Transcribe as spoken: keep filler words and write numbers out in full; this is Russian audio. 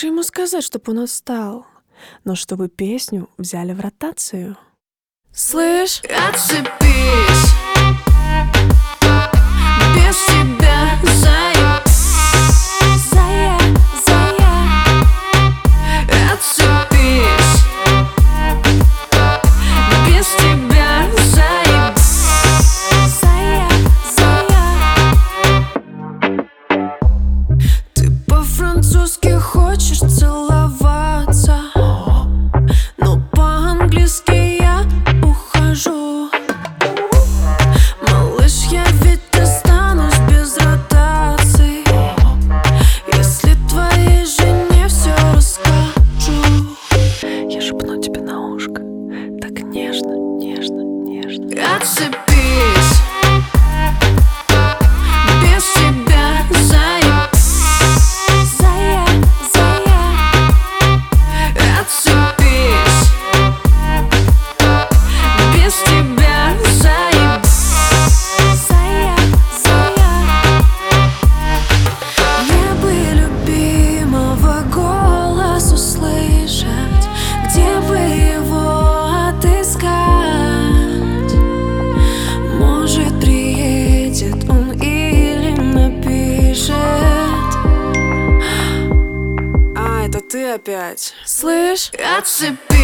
же ему сказать, чтоб он отстал? Но чтобы песню взяли в ротацию. Слышь, отцепись, без тебя заеб, зая, зая, отцепись, без тебя заеб, зая, зая. ты по-французски хочешь целоваться, но по-английски я ухожу. Малыш, я ведь останусь без ротации, если твоей жене все расскажу. Я шепну тебе на ушко, так нежно, нежно, нежно. Отцепись, без тебя заеб, Зая, зая, отцепись, без тебя заеб, зая, зая. мне бы любимого голос услышать, где бы его отыскать? Может, приедет он или напишет. А, это ты опять. Слышь, Отцепись.